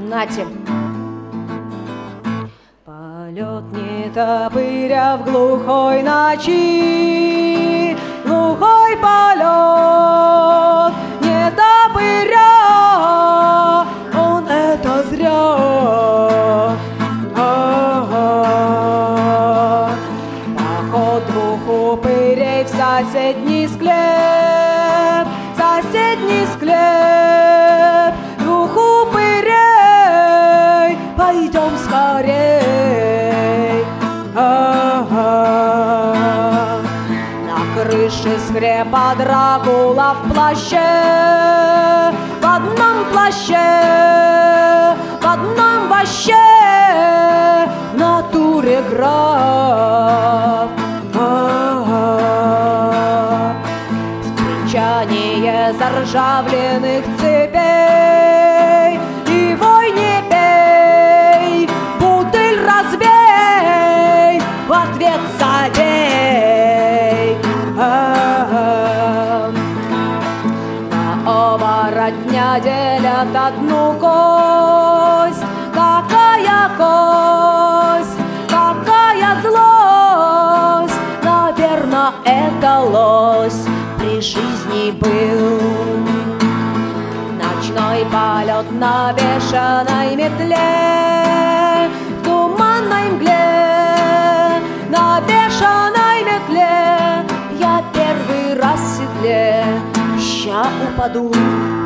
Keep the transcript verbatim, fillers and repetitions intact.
Нате. Полет нетопыря в глухой ночи, глухой полет нетопыря, он это зря. А-а-а. Поход двух упырей в соседний склеп, соседний склеп, двух упырей, пойдем скорей. А-а-а. На крыше склепа Дракула в плаще, в одном плаще, в одном вообще, в натуре граф. А-а-а. Скричание заржавленных цепей, и вой не пей, бутыль разбей, в ответ забей. А-а-а. На оборотня делят одну кость, какая кость, какая злость, наверно, это лось при жизни был. Ночной полет на бешеной метле, в туманной мгле, на бешеной метле, я первый раз в седле, ща упаду.